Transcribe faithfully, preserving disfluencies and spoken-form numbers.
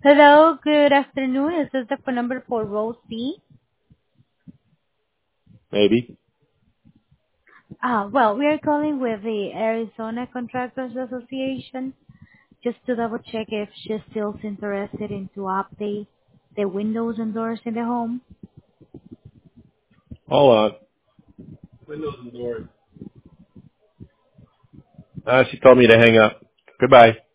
Hello, good afternoon. Is this the phone number for Rosie? Maybe. Ah, well, we are calling with the Arizona Contractors Association just to double check if she's still interested in to update the windows and doors in the home. Hold on. Windows and doors. Uh, she told me to hang up. Goodbye.